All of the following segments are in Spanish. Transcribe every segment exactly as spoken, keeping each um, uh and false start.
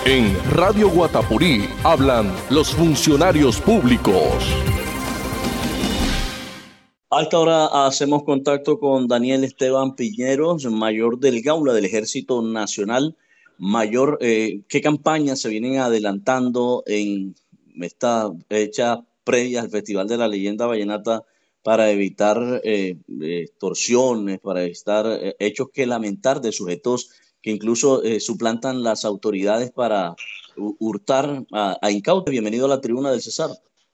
En Radio Guatapurí hablan los funcionarios públicos. A esta hora hacemos contacto con Daniel Esteban Piñeros, mayor del Gaula del Ejército Nacional. Mayor, eh, ¿qué campañas se vienen adelantando en esta fecha previa al Festival de la Leyenda Vallenata para evitar eh, extorsiones, para evitar eh, hechos que lamentar de sujetos que incluso eh, suplantan las autoridades para hurtar a, a incautos? Bienvenido a la tribuna del Cesar.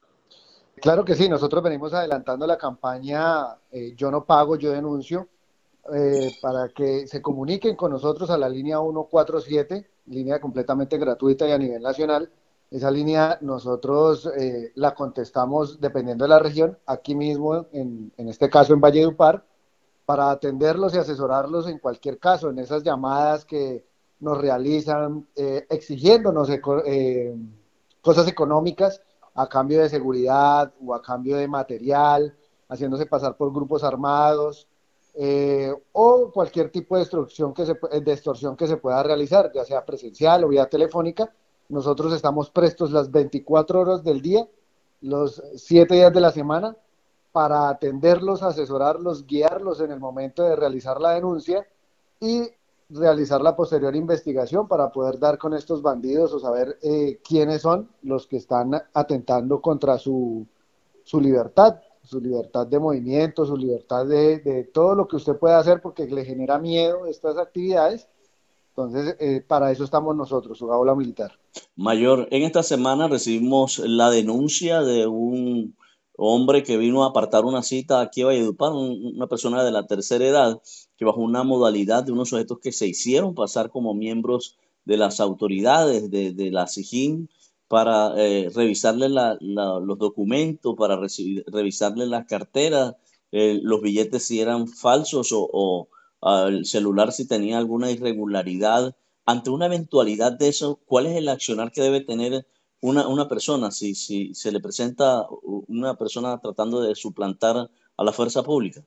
Claro que sí, nosotros venimos adelantando la campaña eh, Yo no pago, yo denuncio, eh, para que se comuniquen con nosotros a la línea ciento cuarenta y siete, línea completamente gratuita y a nivel nacional. Esa línea nosotros eh, la contestamos dependiendo de la región, aquí mismo, en, en este caso en Valledupar, para atenderlos y asesorarlos en cualquier caso, en esas llamadas que nos realizan eh, exigiéndonos eh, cosas económicas a cambio de seguridad o a cambio de material, haciéndose pasar por grupos armados, eh, o cualquier tipo de extorsión, que se, de extorsión que se pueda realizar, ya sea presencial o vía telefónica. Nosotros estamos prestos las veinticuatro horas del día, los siete días de la semana, para atenderlos, asesorarlos, guiarlos en el momento de realizar la denuncia y realizar la posterior investigación para poder dar con estos bandidos o saber eh, quiénes son los que están atentando contra su, su libertad, su libertad de movimiento, su libertad de, de todo lo que usted pueda hacer, porque le genera miedo estas actividades. Entonces, eh, para eso estamos nosotros, su Gaula Militar. Mayor, en esta semana recibimos la denuncia de un hombre que vino a apartar una cita aquí a Valledupar, un, una persona de la tercera edad, que bajo una modalidad de unos sujetos que se hicieron pasar como miembros de las autoridades de, de la SIJIN para eh, revisarle la, la, los documentos, para recibir, revisarle las carteras, eh, los billetes si eran falsos o, o uh, el celular si tenía alguna irregularidad. Ante una eventualidad de eso, ¿cuál es el accionar que debe tener una, una persona si, si se le presenta una persona tratando de suplantar a la fuerza pública?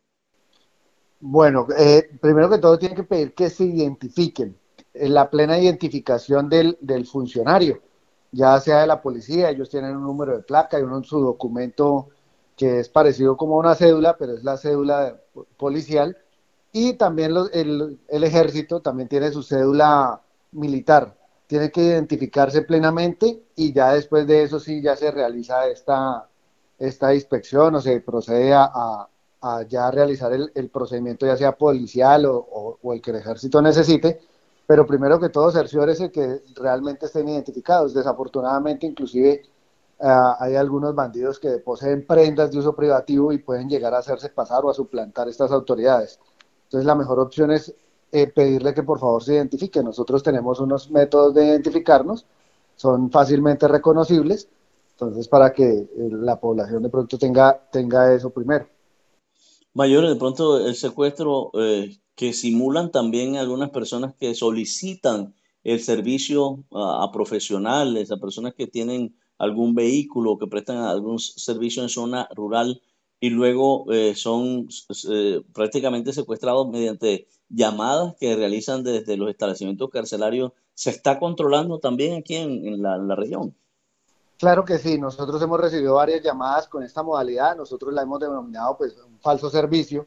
Bueno, eh, primero que todo tiene que pedir que se identifiquen, eh, la plena identificación del, del funcionario, ya sea de la policía. Ellos tienen un número de placa y uno en su documento que es parecido como una cédula, pero es la cédula policial, y también los, el, el ejército también tiene su cédula militar. Tiene que identificarse plenamente y ya después de eso sí ya se realiza esta, esta inspección o se procede a, a, a ya realizar el, el procedimiento, ya sea policial o, o, o el que el ejército necesite, pero primero que todo cerciórese que realmente estén identificados. Desafortunadamente, inclusive uh, hay algunos bandidos que poseen prendas de uso privativo y pueden llegar a hacerse pasar o a suplantar estas autoridades. Entonces la mejor opción es eh, pedirle que por favor se identifique. Nosotros tenemos unos métodos de identificarnos, son fácilmente reconocibles, entonces para que eh, la población de pronto tenga, tenga eso primero. Mayor, de pronto el secuestro eh, que simulan también algunas personas que solicitan el servicio a, a profesionales, a personas que tienen algún vehículo, que prestan algún servicio en zona rural y luego eh, son eh, prácticamente secuestrados mediante llamadas que realizan desde los establecimientos carcelarios. ¿Se está controlando también aquí en, en, la, en la región? Claro que sí, nosotros hemos recibido varias llamadas con esta modalidad. Nosotros la hemos denominado pues un falso servicio,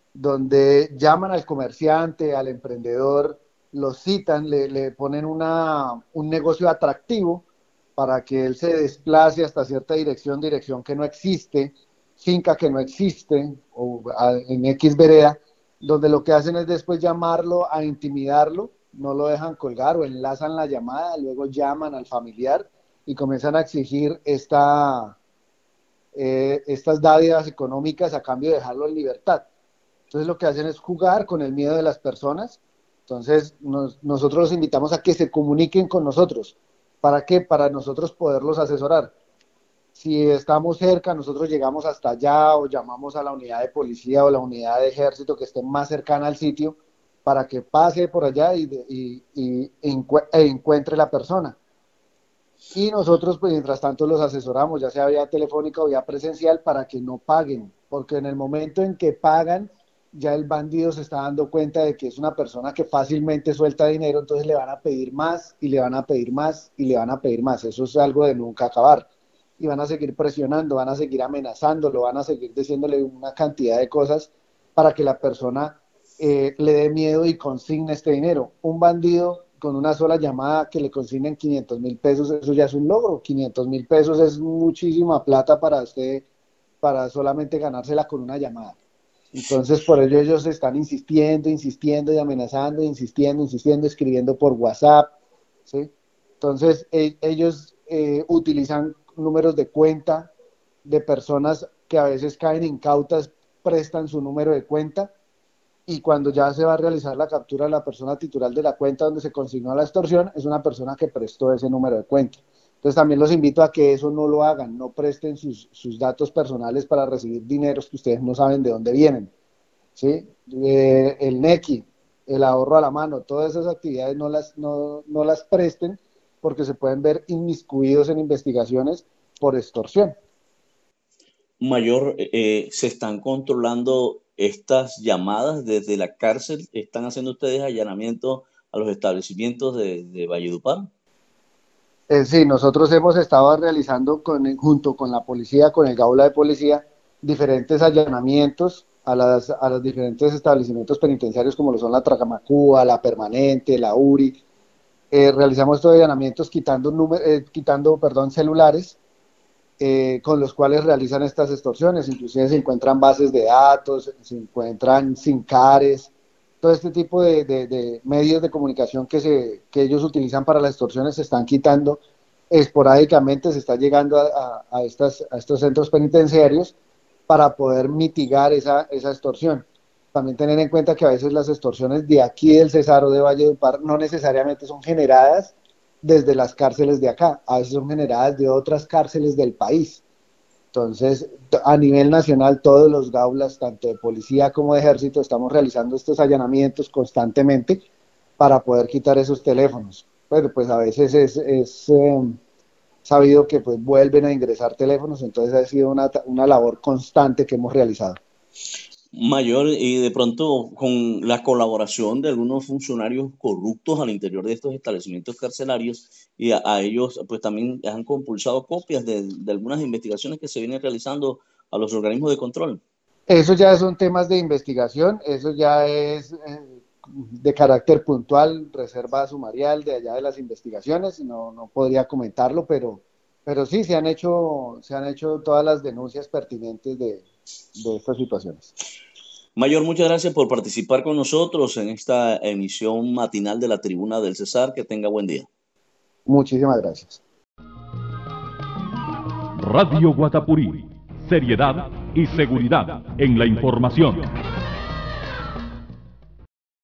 donde llaman al comerciante, al emprendedor, lo citan, le, le ponen una, un negocio atractivo para que él se desplace hasta cierta dirección, dirección que no existe, finca que no existe, o a, en X vereda, donde lo que hacen es después llamarlo, a intimidarlo, no lo dejan colgar o enlazan la llamada, luego llaman al familiar y comienzan a exigir esta, eh, estas dádivas económicas a cambio de dejarlo en libertad. Entonces lo que hacen es jugar con el miedo de las personas. Entonces nos, nosotros los invitamos a que se comuniquen con nosotros. ¿Para qué? Para nosotros poderlos asesorar. Si estamos cerca, nosotros llegamos hasta allá o llamamos a la unidad de policía o la unidad de ejército que esté más cercana al sitio para que pase por allá y, y, y e encuentre la persona. Y nosotros, pues, mientras tanto, los asesoramos, ya sea vía telefónica o vía presencial, para que no paguen, porque en el momento en que pagan, ya el bandido se está dando cuenta de que es una persona que fácilmente suelta dinero, entonces le van a pedir más y le van a pedir más y le van a pedir más. Eso es algo de nunca acabar. Y van a seguir presionando, van a seguir amenazándolo, van a seguir diciéndole una cantidad de cosas para que la persona eh, le dé miedo y consigne este dinero. Un bandido con una sola llamada que le consignen quinientos mil pesos, eso ya es un logro. quinientos mil pesos es muchísima plata para usted, para solamente ganársela con una llamada. Entonces, por ello ellos están insistiendo, insistiendo y amenazando, insistiendo, insistiendo, escribiendo por WhatsApp, ¿sí? Entonces, e ellos eh, utilizan números de cuenta de personas que a veces caen incautas, prestan su número de cuenta, y cuando ya se va a realizar la captura de la persona titular de la cuenta donde se consignó la extorsión, es una persona que prestó ese número de cuenta. Entonces también los invito a que eso no lo hagan, no presten sus, sus datos personales para recibir dineros que ustedes no saben de dónde vienen, ¿sí? Eh, el NECI, el ahorro a la mano, todas esas actividades no las, no, no las presten porque se pueden ver inmiscuidos en investigaciones por extorsión. Mayor, eh, ¿se están controlando estas llamadas desde la cárcel? ¿Están haciendo ustedes allanamientos a los establecimientos de, de Valledupar? Eh, sí, nosotros hemos estado realizando con, junto con la policía, con el Gaula de Policía, diferentes allanamientos a, las, a los diferentes establecimientos penitenciarios como lo son la Tracamacúa, la Permanente, la URI. Eh, realizamos estos allanamientos quitando, número, eh, quitando perdón, celulares eh, con los cuales realizan estas extorsiones. Inclusive se encuentran bases de datos, se encuentran SINCARES, todo este tipo de, de, de medios de comunicación que, se, que ellos utilizan para las extorsiones se están quitando esporádicamente, se está llegando a, a, a, estas, a estos centros penitenciarios para poder mitigar esa, esa extorsión. También tener en cuenta que a veces las extorsiones de aquí del Cesar o de Valledupar no necesariamente son generadas desde las cárceles de acá, a veces son generadas de otras cárceles del país. Entonces, a nivel nacional, todos los gaulas, tanto de policía como de ejército, estamos realizando estos allanamientos constantemente para poder quitar esos teléfonos. Pero pues a veces es, es eh, sabido que pues vuelven a ingresar teléfonos, entonces ha sido una, una labor constante que hemos realizado. Mayor, y de pronto con la colaboración de algunos funcionarios corruptos al interior de estos establecimientos carcelarios, y a, a ellos pues también han compulsado copias de, de algunas investigaciones que se vienen realizando a los organismos de control. Eso ya son temas de investigación, eso ya es eh, de carácter puntual, reserva sumarial de allá de las investigaciones, no, no podría comentarlo, pero, pero sí se han hecho, se han hecho todas las denuncias pertinentes de, de estas situaciones. Mayor, muchas gracias por participar con nosotros en esta emisión matinal de la Tribuna del Cesar. Que tenga buen día. Muchísimas gracias. Radio Guatapurí, seriedad y seguridad en la información.